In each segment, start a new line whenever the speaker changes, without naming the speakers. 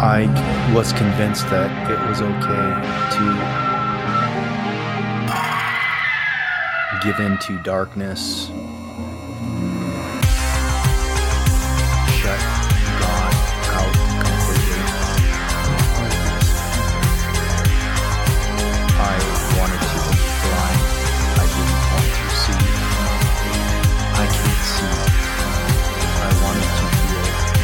I was convinced that it was okay to give into darkness, shut God out completely. I wanted to be blind. I didn't want to see. I can't see. I wanted to feel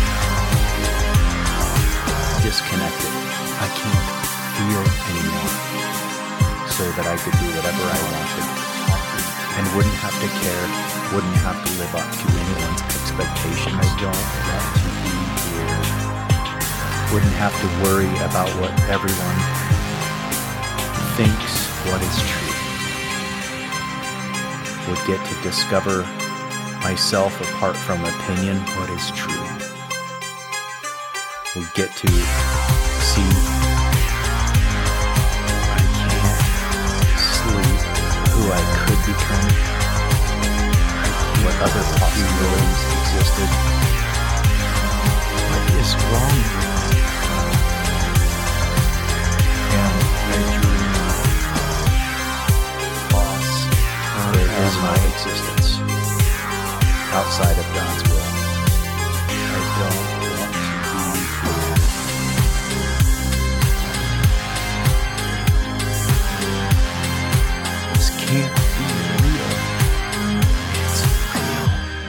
disconnected. I can't feel anymore, so that I could do whatever I wanted and wouldn't have to care, wouldn't have to live up to anyone's expectations. I don't want to be here. Wouldn't have to worry about what everyone thinks what is true. Would get to discover myself apart from opinion, what is true. Would get to see I can't sleep who I could become, what other possibilities existed. What is wrong? And I dream loss. There is my existence outside of God's will. I don't want to be here. This can't be real. It's real.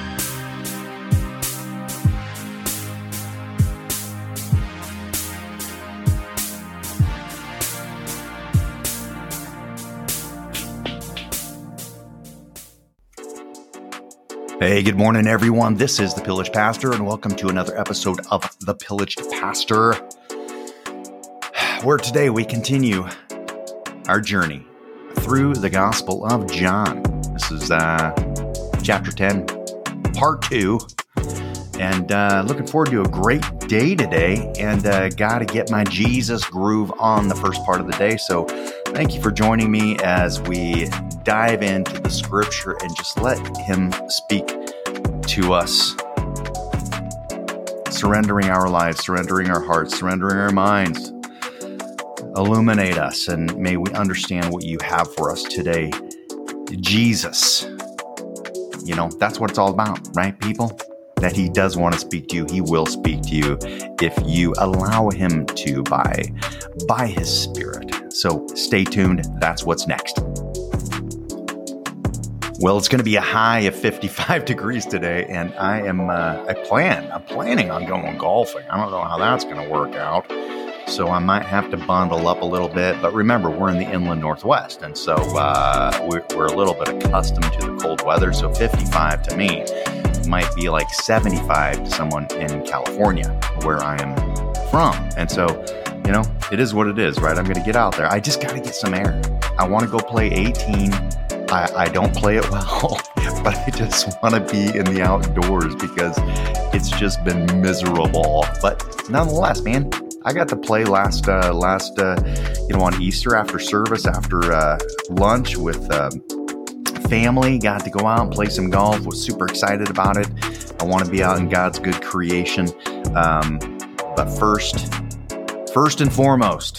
Hey, good morning, everyone. This is the Pillaged Pastor, and welcome to another episode of the Pillaged Pastor, where today we continue our journey through the Gospel of John. This is chapter 10, part 2, and looking forward to a great day today, and got to get my Jesus groove on the first part of the day. So thank you for joining me as we dive into the scripture and just let him speak to us, surrendering our lives, surrendering our hearts, surrendering our minds. Illuminate us, and may we understand what you have for us today. Jesus, that's what it's all about, right, people? That he does want to speak to you. He will speak to you if you allow him to by his Spirit. So stay tuned. That's what's next. Well, it's going to be a high of 55 degrees today, and I'm planning on going golfing. I don't know how that's going to work out, so I might have to bundle up a little bit. But remember, we're in the inland Northwest, and so we're a little bit accustomed to the cold weather. So 55 to me might be like 75 to someone in California, where I am from. And so, it is what it is, right? I'm going to get out there. I just got to get some air. I want to go play 18. I don't play it well, but I just want to be in the outdoors because it's just been miserable. But nonetheless, man, I got to play last on Easter after service, after lunch with family. Got to go out and play some golf. Was super excited about it. I want to be out in God's good creation. But first and foremost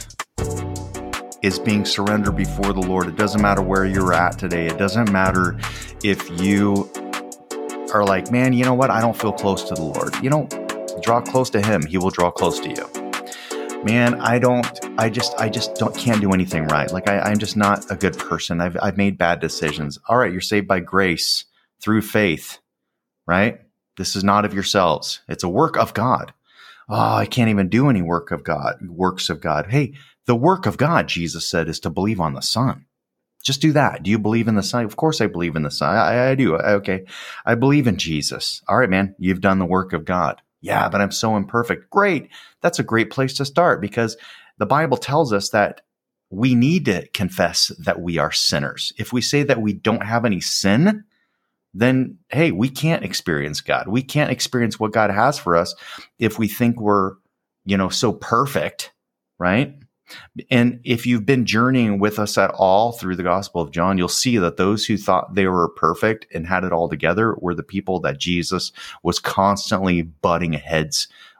is being surrendered before the Lord. It doesn't matter where you're at today. It doesn't matter if you are like, man, you know what? I don't feel close to the Lord. Draw close to him. He will draw close to you. Man, I just can't do anything right. Like I'm just not a good person. I've made bad decisions. All right. You're saved by grace through faith, right? This is not of yourselves. It's a work of God. Oh, I can't even do any works of God. Hey, the work of God, Jesus said, is to believe on the Son. Just do that. Do you believe in the Son? Of course I believe in the Son. I do. Okay. I believe in Jesus. All right, man. You've done the work of God. Yeah, but I'm so imperfect. Great. That's a great place to start because the Bible tells us that we need to confess that we are sinners. If we say that we don't have any sin, then, hey, we can't experience God. We can't experience what God has for us if we think we're, so perfect, right? And if you've been journeying with us at all through the Gospel of John, you'll see that those who thought they were perfect and had it all together were the people that Jesus was constantly butting heads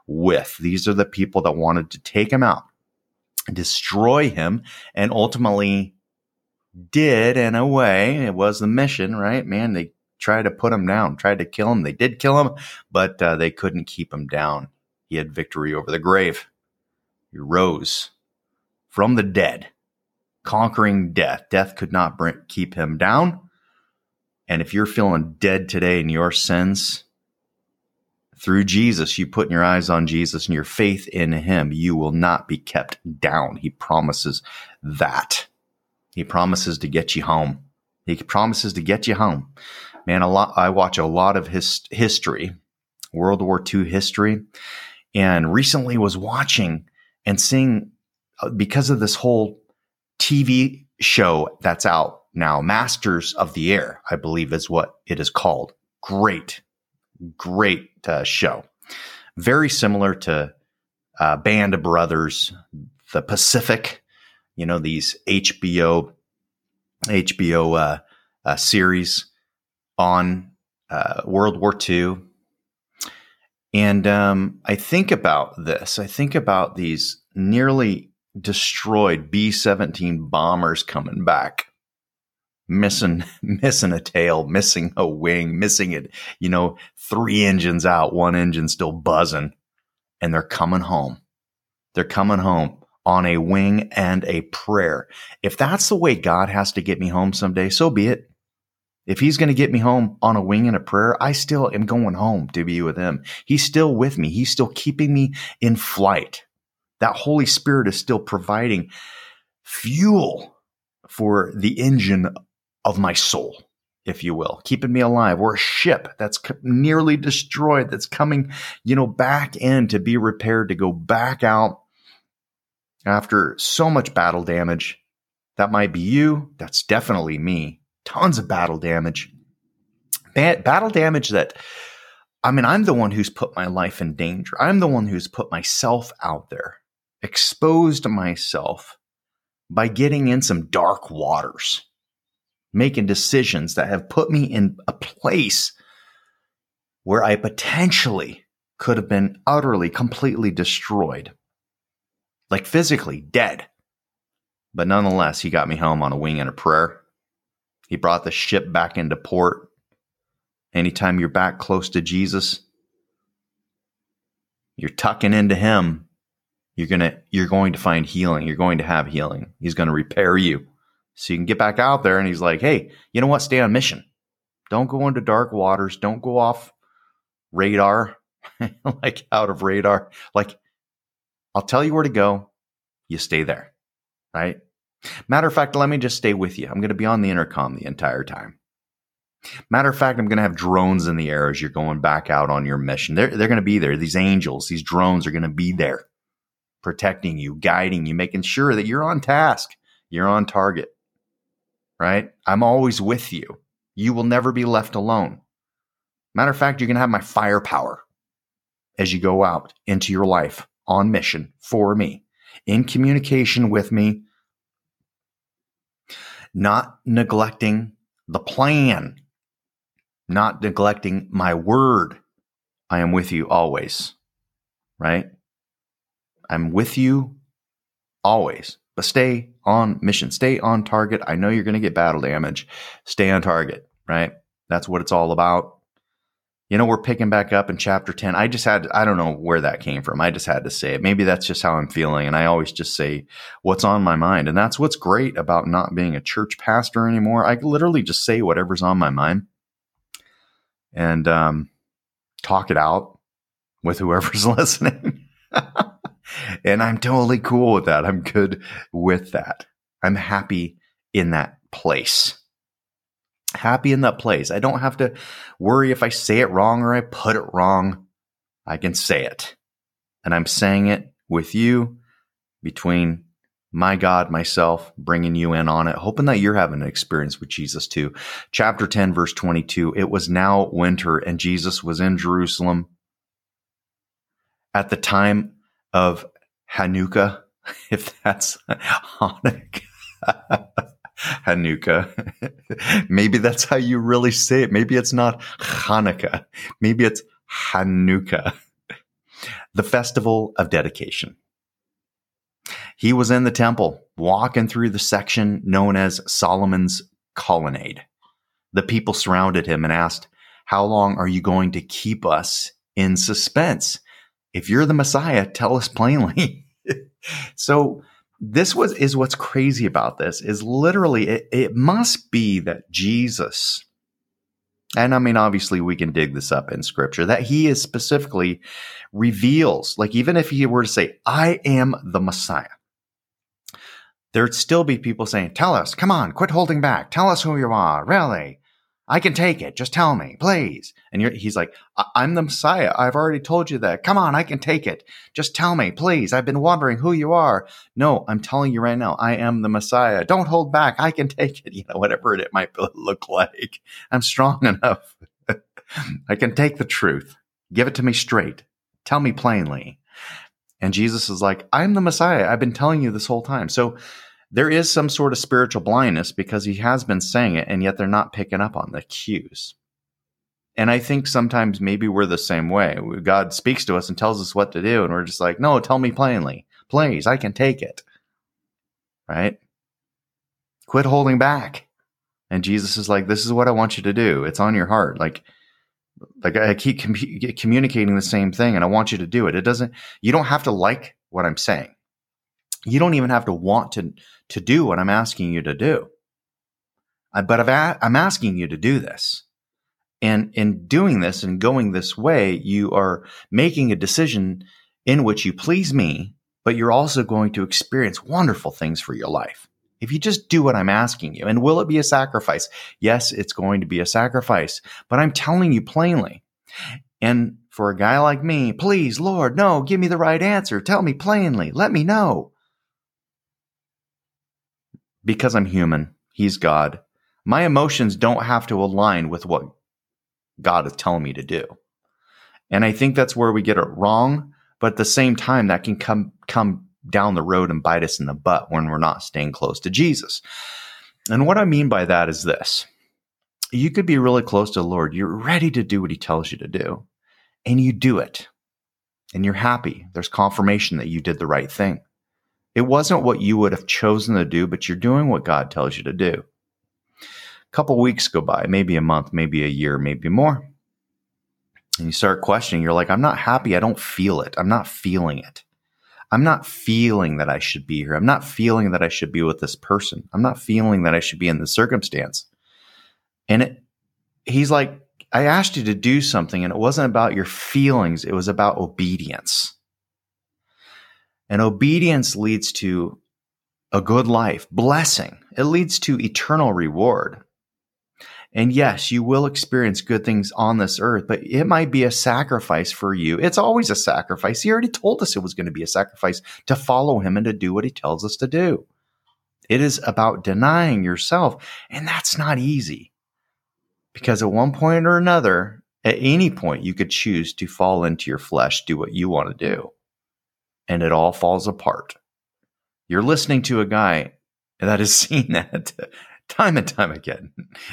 with. These are the people that wanted to take him out, destroy him, and ultimately did in a way. It was the mission, right? Man, they tried to put him down, tried to kill him. They did kill him, but they couldn't keep him down. He had victory over the grave. He rose from the dead, conquering death. Death could not keep him down. And if you're feeling dead today in your sins, through Jesus, you putting your eyes on Jesus and your faith in him, you will not be kept down. He promises that. He promises to get you home. He promises to get you home. Man, I watch a lot of history, World War II history, and recently was watching and seeing, because of this whole TV show that's out now, Masters of the Air, I believe is what it is called. Great show. Very similar to Band of Brothers, The Pacific, these HBO series on World War II. And I think about this. I think about these nearly destroyed B-17 bombers coming back, missing a tail, missing a wing, missing it, 3 engines out, 1 engine still buzzing, and they're coming home. They're coming home on a wing and a prayer. If that's the way God has to get me home someday, so be it. If he's going to get me home on a wing and a prayer, I still am going home to be with him. He's still with me. He's still keeping me in flight. That Holy Spirit is still providing fuel for the engine of my soul, if you will, keeping me alive. We're a ship that's nearly destroyed, that's coming, back in to be repaired, to go back out after so much battle damage. That might be you. That's definitely me. Tons of battle damage. Battle damage that, I'm the one who's put my life in danger. I'm the one who's put myself out there, exposed myself by getting in some dark waters, making decisions that have put me in a place where I potentially could have been utterly, completely destroyed, like physically dead. But nonetheless, he got me home on a wing and a prayer. He brought the ship back into port. Anytime you're back close to Jesus, you're tucking into him, you're going to find healing. You're going to have healing. He's going to repair you so you can get back out there. And he's like, hey, you know what? Stay on mission. Don't go into dark waters. Don't go off radar, like out of radar. Like, I'll tell you where to go. You stay there, right? Matter of fact, let me just stay with you. I'm going to be on the intercom the entire time. Matter of fact, I'm going to have drones in the air as you're going back out on your mission. They're going to be there. These angels, these drones are going to be there, protecting you, guiding you, making sure that you're on task, you're on target, right? I'm always with you. You will never be left alone. Matter of fact, you're going to have my firepower as you go out into your life on mission for me, in communication with me, not neglecting the plan, not neglecting my word. I am with you always, right? I'm with you always, but stay on mission, stay on target. I know you're going to get battle damage. Stay on target, right? That's what it's all about. We're picking back up in chapter 10. I don't know where that came from. I just had to say it. Maybe that's just how I'm feeling. And I always just say what's on my mind. And that's what's great about not being a church pastor anymore. I literally just say whatever's on my mind and talk it out with whoever's listening. And I'm totally cool with that. I'm good with that. I'm happy in that place. Happy in that place. I don't have to worry if I say it wrong or I put it wrong. I can say it. And I'm saying it with you, between my God, myself, bringing you in on it, hoping that you're having an experience with Jesus too. Chapter 10, verse 22, it was now winter and Jesus was in Jerusalem at the time of Hanukkah, if that's Hanukkah. Hanukkah. Maybe that's how you really say it. Maybe it's not Hanukkah. Maybe it's Hanukkah. The Festival of Dedication. He was in the temple, walking through the section known as Solomon's Colonnade. The people surrounded him and asked, "How long are you going to keep us in suspense? If you're the Messiah, tell us plainly." So this is what's crazy about this is literally it must be that Jesus, and I mean, obviously we can dig this up in scripture, that he is specifically reveals, like even if he were to say, "I am the Messiah," there'd still be people saying, "Tell us, come on, quit holding back. Tell us who you are. Really, I can take it. Just tell me, please." And he's like, "I'm the Messiah. I've already told you that. Come on, I can take it. Just tell me, please. I've been wondering who you are." "No, I'm telling you right now, I am the Messiah. Don't hold back. I can take it." Whatever it might look like. I'm strong enough. I can take the truth. Give it to me straight. Tell me plainly. And Jesus is like, "I'm the Messiah. I've been telling you this whole time." So there is some sort of spiritual blindness because he has been saying it, and yet they're not picking up on the cues. And I think sometimes maybe we're the same way. God speaks to us and tells us what to do, and we're just like, "No, tell me plainly. Please, I can take it." Right? Quit holding back. And Jesus is like, "This is what I want you to do. It's on your heart. Like I keep communicating the same thing, and I want you to do it. You don't have to like what I'm saying. You don't even have to want to do what I'm asking you to do. But I'm asking you to do this. And in doing this and going this way, you are making a decision in which you please me, but you're also going to experience wonderful things for your life. If you just do what I'm asking you. And will it be a sacrifice? Yes, it's going to be a sacrifice, but I'm telling you plainly. And for a guy like me, "Please, Lord, no, give me the right answer. Tell me plainly. Let me know." Because I'm human. He's God. My emotions don't have to align with what God is telling me to do. And I think that's where we get it wrong. But at the same time, that can come down the road and bite us in the butt when we're not staying close to Jesus. And what I mean by that is this. You could be really close to the Lord. You're ready to do what he tells you to do. And you do it. And you're happy. There's confirmation that you did the right thing. It wasn't what you would have chosen to do, but you're doing what God tells you to do. A couple weeks go by, maybe a month, maybe a year, maybe more. And you start questioning. You're like, "I'm not happy. I don't feel it. I'm not feeling it. I'm not feeling that I should be here. I'm not feeling that I should be with this person. I'm not feeling that I should be in this circumstance." And he's like, "I asked you to do something, and it wasn't about your feelings. It was about obedience. And obedience leads to a good life, blessing. It leads to eternal reward. And yes, you will experience good things on this earth, but it might be a sacrifice for you. It's always a sacrifice. He already told us it was going to be a sacrifice to follow him and to do what he tells us to do. It is about denying yourself, and that's not easy. Because at one point or another, at any point, you could choose to fall into your flesh, do what you want to do. And it all falls apart. You're listening to a guy that has seen that time and time again.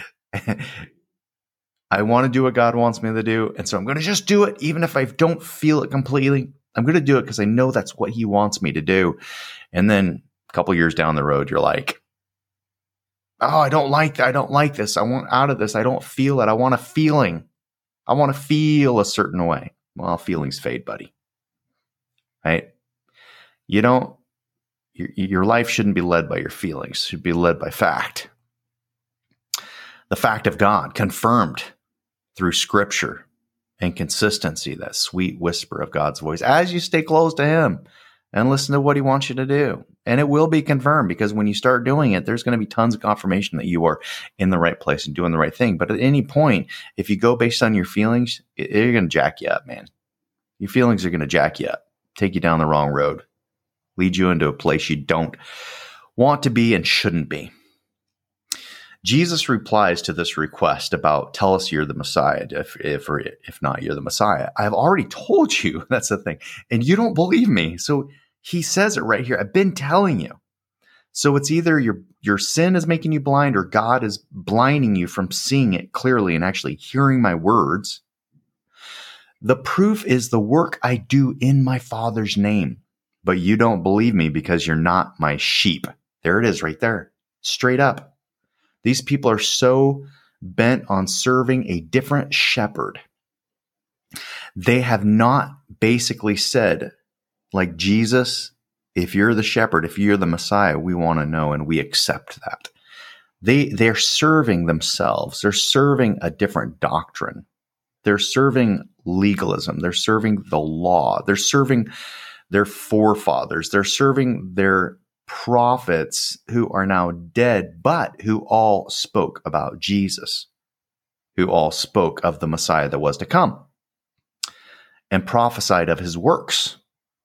I want to do what God wants me to do, and so I'm going to just do it, even if I don't feel it completely. I'm going to do it because I know that's what he wants me to do. And then a couple years down the road, you're like, "Oh, I don't like that. I don't like this. I want out of this. I don't feel it. I want a feeling. I want to feel a certain way." Well, feelings fade, buddy. Right? Your life shouldn't be led by your feelings. It should be led by fact. The fact of God confirmed through scripture and consistency, that sweet whisper of God's voice as you stay close to him and listen to what he wants you to do. And it will be confirmed, because when you start doing it, there's going to be tons of confirmation that you are in the right place and doing the right thing. But at any point, if you go based on your feelings, they're going to jack you up, man. Your feelings are going to jack you up, take you down the wrong road, lead you into a place you don't want to be and shouldn't be. Jesus replies to this request about, "Tell us you're the Messiah. If not, you're the Messiah. I've already told you." That's the thing. And you don't believe me. So he says it right here. I've been telling you. So it's either your sin is making you blind, or God is blinding you from seeing it clearly and actually hearing my words. The proof is the work I do in my Father's name. But you don't believe me because you're not my sheep. There it is right there. Straight up. These people are so bent on serving a different shepherd. They have not basically said, like, Jesus, if you're the shepherd, if you're the Messiah, we want to know and we accept that. They're serving themselves. They're serving a different doctrine. They're serving legalism. They're serving the law. They're serving their forefathers. They're serving their prophets who are now dead, but who all spoke about Jesus, who all spoke of the Messiah that was to come and prophesied of his works,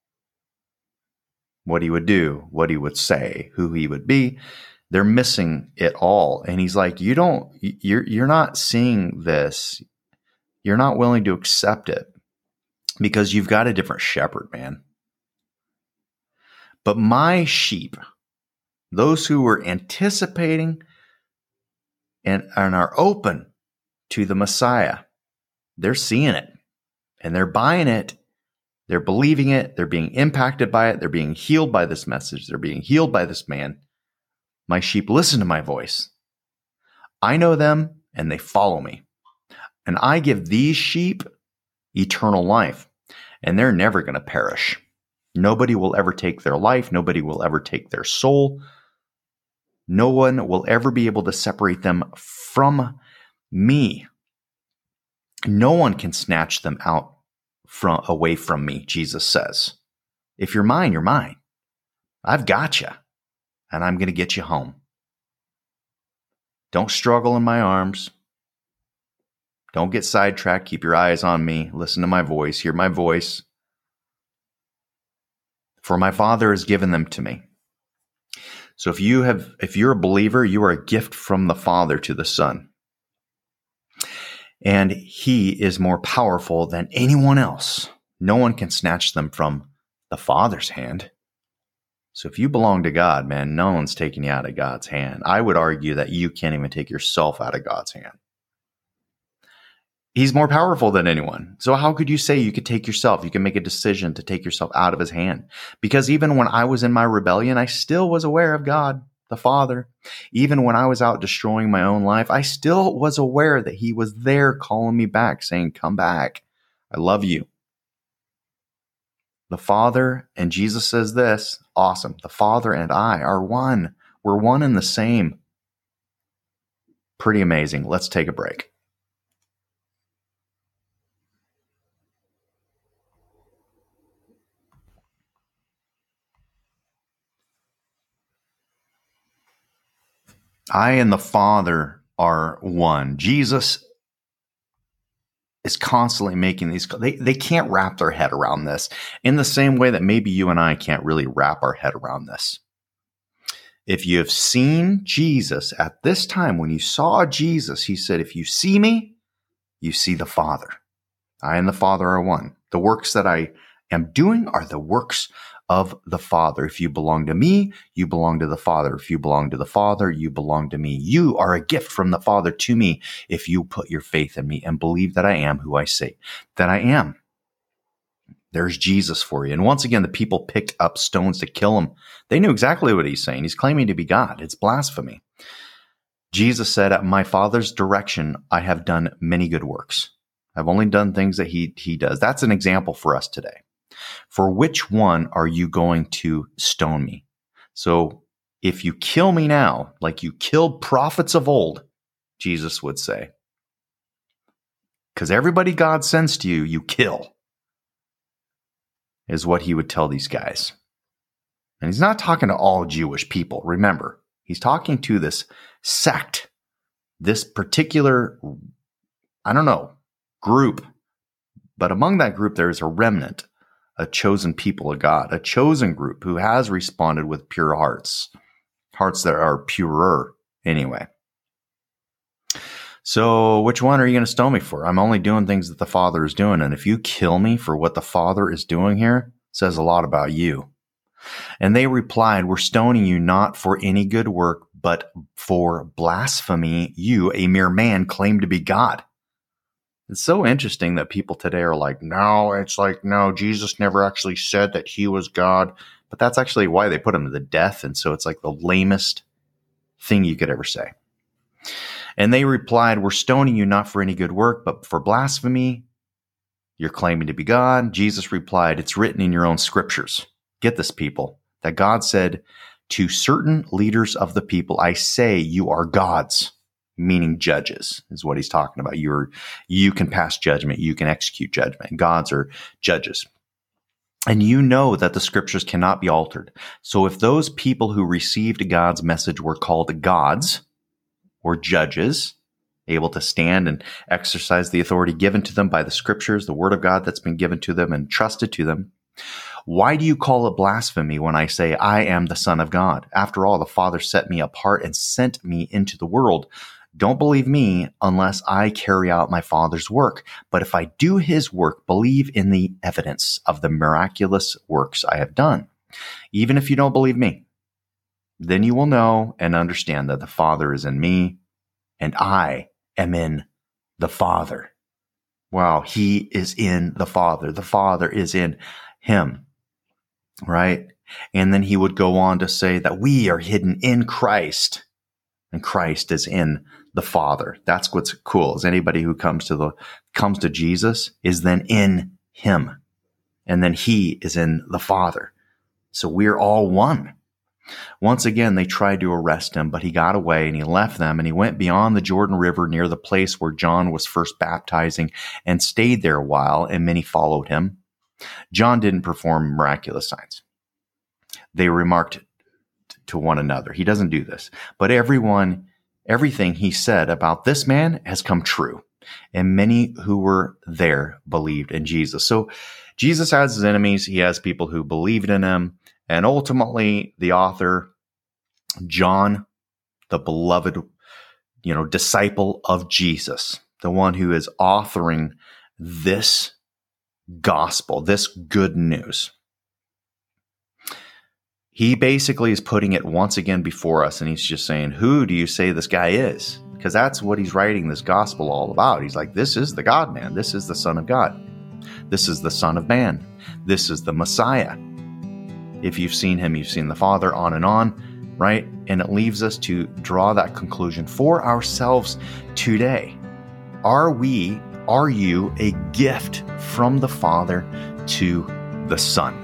what he would do, what he would say, who he would be. They're missing it all. And he's like, you're not seeing this. You're not willing to accept it because you've got a different shepherd, man. But my sheep, those who were anticipating and are open to the Messiah, they're seeing it and they're buying it. They're believing it. They're being impacted by it. They're being healed by this message. They're being healed by this man. My sheep listen to my voice. I know them and they follow me. And I give these sheep eternal life, and they're never going to perish. Nobody will ever take their life. Nobody will ever take their soul. No one will ever be able to separate them from me. No one can snatch them away from me, Jesus says. If you're mine, you're mine. I've got you, and I'm going to get you home. Don't struggle in my arms. Don't get sidetracked. Keep your eyes on me. Listen to my voice. Hear my voice. For my Father has given them to me. So if you're a believer, you are a gift from the Father to the Son. And he is more powerful than anyone else. No one can snatch them from the Father's hand. So if you belong to God, man, no one's taking you out of God's hand. I would argue that you can't even take yourself out of God's hand. He's more powerful than anyone. So how could you say you could take yourself? You can make a decision to take yourself out of his hand. Because even when I was in my rebellion, I still was aware of God, the Father. Even when I was out destroying my own life, I still was aware that he was there calling me back, saying, come back. I love you. The Father, and Jesus says this, awesome. The Father and I are one. We're one and the same. Pretty amazing. Let's take a break. I and the Father are one. Jesus is constantly making these. They can't wrap their head around this in the same way that maybe you and I can't really wrap our head around this. If you have seen Jesus at this time, when you saw Jesus, he said, if you see me, you see the Father. I and the Father are one. The works that I am doing are the works of the Father. If you belong to me, you belong to the Father. If you belong to the Father, you belong to me. You are a gift from the Father to me if you put your faith in me and believe that I am who I say that I am. There's Jesus for you. And once again, the people picked up stones to kill him. They knew exactly what he's saying. He's claiming to be God. It's blasphemy. Jesus said, at my Father's direction, I have done many good works. I've only done things that he does. That's an example for us today. For which one are you going to stone me? So if you kill me now, like you killed prophets of old, Jesus would say, because everybody God sends to you, you kill, is what he would tell these guys. And he's not talking to all Jewish people. Remember, he's talking to this sect, this particular, group. But among that group, there is a remnant, a chosen people of God, a chosen group who has responded with pure hearts that are purer anyway. So which one are you going to stone me for? I'm only doing things that the Father is doing. And if you kill me for what the Father is doing here, it says a lot about you. And they replied, we're stoning you not for any good work, but for blasphemy. You, a mere man, claim to be God. It's so interesting that people today are like, no, Jesus never actually said that he was God. But that's actually why they put him to death. And so it's like the lamest thing you could ever say. And they replied, we're stoning you not for any good work, but for blasphemy. You're claiming to be God. Jesus replied, it's written in your own scriptures. Get this, people, that God said to certain leaders of the people, I say you are gods. Meaning judges is what he's talking about. You can pass judgment. You can execute judgment. Gods are judges. And you know that the scriptures cannot be altered. So if those people who received God's message were called gods or judges, able to stand and exercise the authority given to them by the scriptures, the word of God that's been given to them and trusted to them, why do you call it blasphemy when I say I am the Son of God? After all, the Father set me apart and sent me into the world. Don't believe me unless I carry out my Father's work. But if I do his work, believe in the evidence of the miraculous works I have done. Even if you don't believe me, then you will know and understand that the Father is in me and I am in the Father. Wow, he is in the Father. The Father is in him, right? And then he would go on to say that we are hidden in Christ and Christ is in the Father. That's what's cool, is anybody who comes to Jesus is then in him. And then he is in the Father. So we're all one. Once again, they tried to arrest him, but he got away and he left them and he went beyond the Jordan River near the place where John was first baptizing and stayed there a while, and many followed him. John didn't perform miraculous signs. They remarked to one another, he doesn't do this. But everything he said about this man has come true. And many who were there believed in Jesus. So Jesus has his enemies. He has people who believed in him. And ultimately, the author, John, the beloved, disciple of Jesus, the one who is authoring this gospel, this good news, he basically is putting it once again before us, and he's just saying, who do you say this guy is? Because that's what he's writing this gospel all about. He's like, this is the God-man. This is the Son of God. This is the Son of Man. This is the Messiah. If you've seen him, you've seen the Father, on and on, right? And it leaves us to draw that conclusion for ourselves today. Are you a gift from the Father to the Son?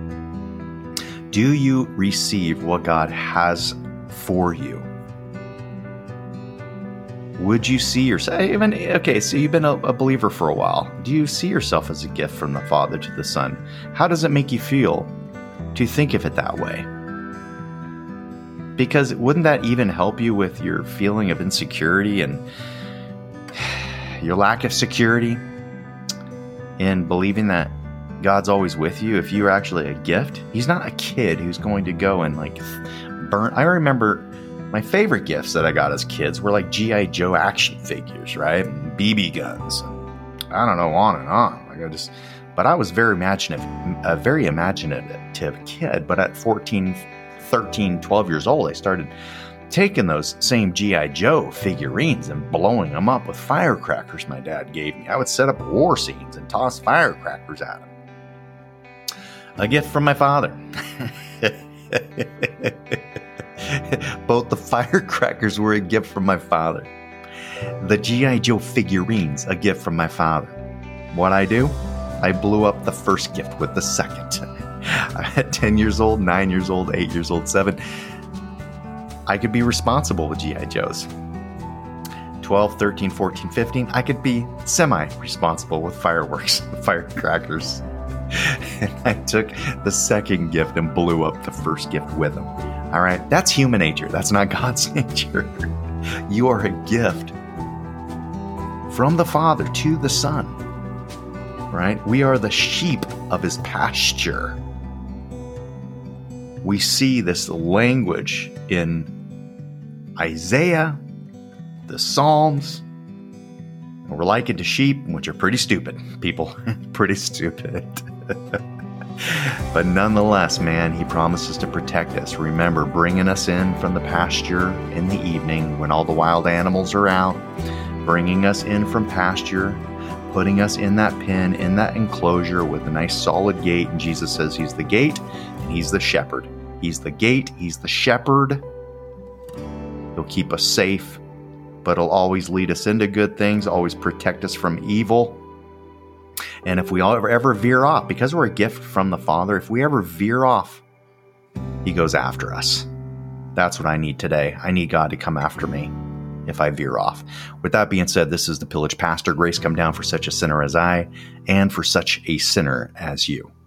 Do you receive what God has for you? Would you see yourself, so you've been a believer for a while. Do you see yourself as a gift from the Father to the Son? How does it make you feel to think of it that way? Because wouldn't that even help you with your feeling of insecurity and your lack of security in believing that God's always with you? If you're actually a gift, he's not a kid who's going to go and burn. I remember my favorite gifts that I got as kids were like G.I. Joe action figures, right? And BB guns. I don't know, on and on. But I was a very imaginative kid. But at 14, 13, 12 years old, I started taking those same G.I. Joe figurines and blowing them up with firecrackers my dad gave me. I would set up war scenes and toss firecrackers at them. A gift from my father. Both the firecrackers were a gift from my father. The G.I. Joe figurines, a gift from my father. What I do? I blew up the first gift with the second. At 10 years old, 9 years old, 8 years old, 7. I could be responsible with G.I. Joes. 12, 13, 14, 15, I could be semi-responsible with firecrackers. And I took the second gift and blew up the first gift with them. All right, that's human nature. That's not God's nature. You are a gift from the Father to the Son, right? We are the sheep of his pasture. We see this language in Isaiah, the Psalms. And we're likened to sheep, which are pretty stupid, people. Pretty stupid. But nonetheless, man, he promises to protect us. Remember, bringing us in from the pasture in the evening when all the wild animals are out, bringing us in from pasture, putting us in that pen, in that enclosure with a nice solid gate. And Jesus says he's the gate and he's the shepherd. He's the gate, he's the shepherd. He'll keep us safe, but he'll always lead us into good things, always protect us from evil. And if we ever veer off, because we're a gift from the Father, if we ever veer off, he goes after us. That's what I need today. I need God to come after me if I veer off. With that being said, this is the Pillaged Pastor. Grace come down for such a sinner as I, and for such a sinner as you.